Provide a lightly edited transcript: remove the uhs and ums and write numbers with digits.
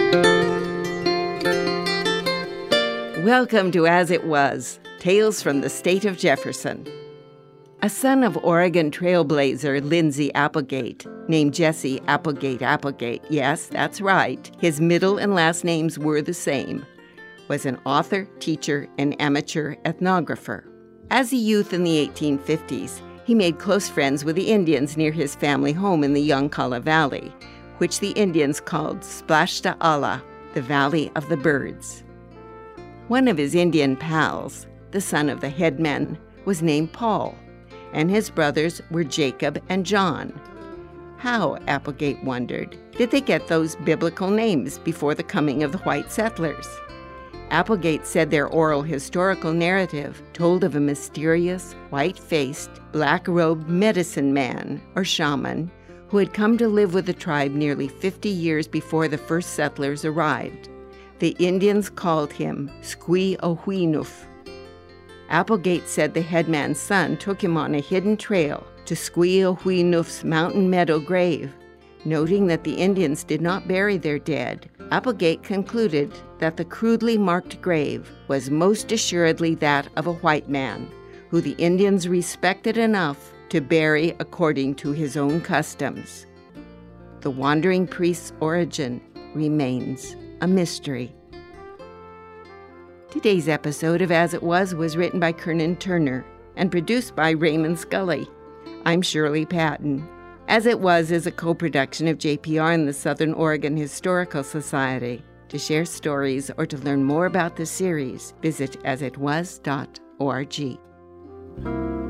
Welcome to As It Was, Tales from the State of Jefferson. A son of Oregon trailblazer Lindsay Applegate, named Jesse Applegate, yes, that's right, his middle and last names were the same, was an author, teacher, and amateur ethnographer. As a youth in the 1850s, he made close friends with the Indians near his family home in the Yoncalla Valley, which the Indians called Splashta Allah, the Valley of the Birds. One of his Indian pals, the son of the headman, was named Paul, and his brothers were Jacob and John. How, Applegate wondered, did they get those biblical names before the coming of the white settlers? Applegate said their oral historical narrative told of a mysterious, white-faced, black-robed medicine man, or shaman, who had come to live with the tribe nearly 50 years before the first settlers arrived. The Indians called him Squee-o-whee-noof. Applegate said the headman's son took him on a hidden trail to Squee-o-whee-noof's mountain meadow grave. Noting that the Indians did not bury their dead, Applegate concluded that the crudely marked grave was most assuredly that of a white man, who the Indians respected enough to bury according to his own customs. The wandering priest's origin remains a mystery. Today's episode of As It Was written by Kernan Turner and produced by Raymond Scully. I'm Shirley Patton. As It Was is a co-production of JPR and the Southern Oregon Historical Society. To share stories or to learn more about the series, visit asitwas.org.